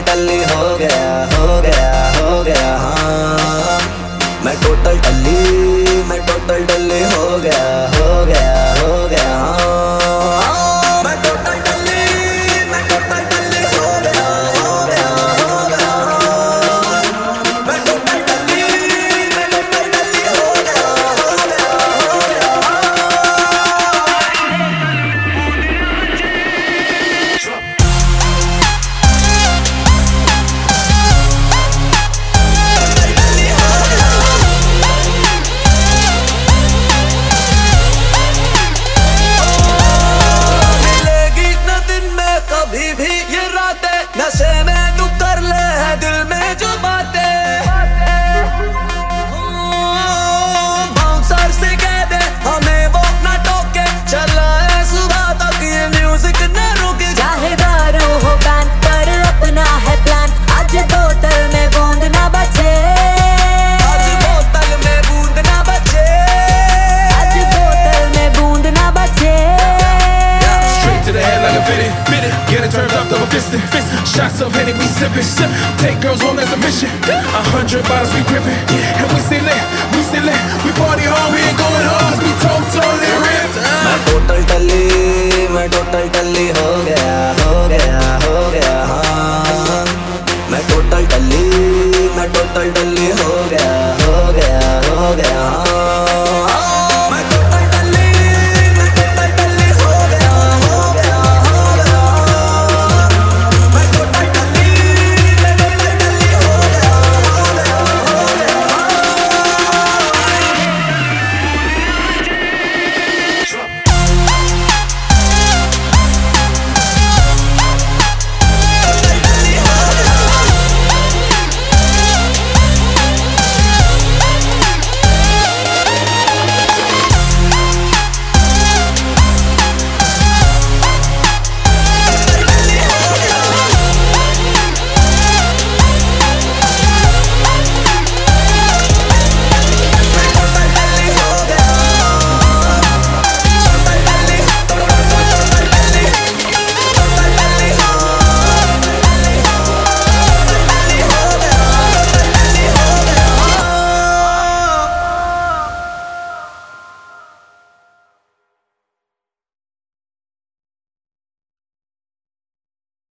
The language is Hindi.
टोटल टल्ली हो गया, हो गया, हो गया। हाँ मैं टोटल टल्ली, मैं टोटल टल्ली हो गया, हो गया, हो गया। हाँ मैं टोटल टल्ली, मैं टोटल टल्ली हो गया, हो गया, हो गया। मैं टोटल टल्ली, मैं टोटल टल्ली हो गया, हो गया, हो गया। कभी भी ये रातें नशे में तू कर ले है दिल में जो बातें। बाउंसर से कह दे हमें वो ना टोके, चला है सुबह तक ये म्यूजिक न रुके। चाहे दारू हो बैन पर अपना है प्लान, आज बोतल में बूंद ना बचे, आज बोतल में बूंद ना बचे, आज बोतल में बूंद ना बचे। Straight to the head like a fitted. Get it turned up, double fisted. Shots of Henny, we sipping. Take girls home, that's a mission. 100 bottles, we gripping. And we